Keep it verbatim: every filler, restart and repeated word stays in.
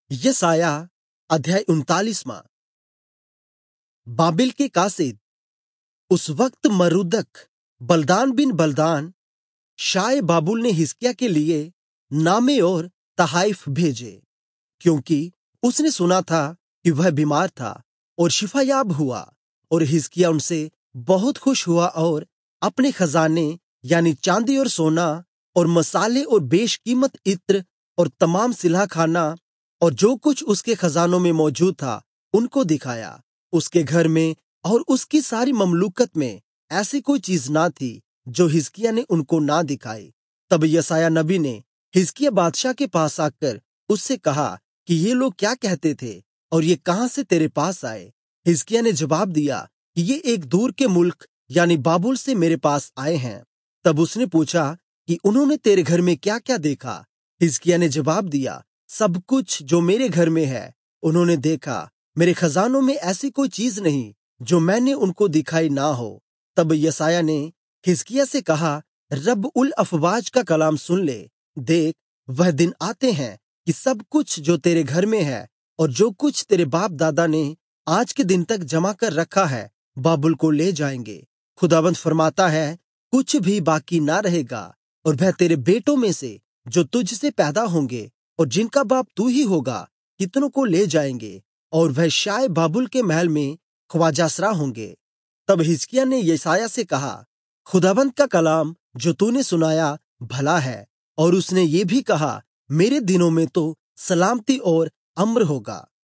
यशायाह अध्याय उनतालीसवां। बाबिल के कासिद। उस वक्त मरूदक बलदान बिन बलदान शाय बाबुल ने हिजकिय्याह के लिये नामे और तहाइफ भेजे, क्योंकि उसने सुना था कि वह बीमार था और शिफायाब हुआ। और हिजकिय्याह उनसे बहुत खुश हुआ और अपने खजाने यानी चांदी और सोना और मसाले और बेशकीमत इत्र और तमाम सिलहाखाना और जो कुछ उसके खजानों में मौजूद था उनको दिखाया। उसके घर में और उसकी सारी ममलूकत में ऐसी कोई चीज न थी जो हिजकिय्याह ने उनको ना दिखाई। तब यशायाह नबी ने हिजकिय्याह बादशाह के पास आकर उससे कहा कि ये लोग क्या कहते थे और ये कहां से तेरे पास आए। हिजकिय्याह ने जवाब दिया कि ये एक दूर के मुल्क यानी बाबुल से मेरे पास आए हैं। तब उसने पूछा कि उन्होंने तेरे घर में क्या-क्या देखा। हिजकिय्याह ने जवाब दिया, सब कुछ जो मेरे घर में है उन्होंने देखा। मेरे खजानों में ऐसी कोई चीज नहीं जो मैंने उनको दिखाई ना हो। तब यशायाह ने हिजकिय्याह से कहा, रब उल अफवाज का कलाम सुन ले। देख, वह दिन आते हैं कि सब कुछ जो तेरे घर में है और जो कुछ तेरे बाप दादा ने आज के दिन तक जमा कर रखा है बाबुल को ले जाएंगे। खुदावंद फरमाता है, कुछ भी बाकी ना रहेगा और वह तेरे बेटों में से जो तुझसे पैदा होंगे और जिनका बाप तू ही होगा कितनों को ले जाएंगे और वह शाय बाबुल के महल में ख्वाजासरा होंगे। तब हिजकिय्याह ने यशायाह से कहा, खुदावंद का कलाम जो तूने सुनाया भला है। और उसने ये भी कहा, मेरे दिनों में तो सलामती और अम्र होगा।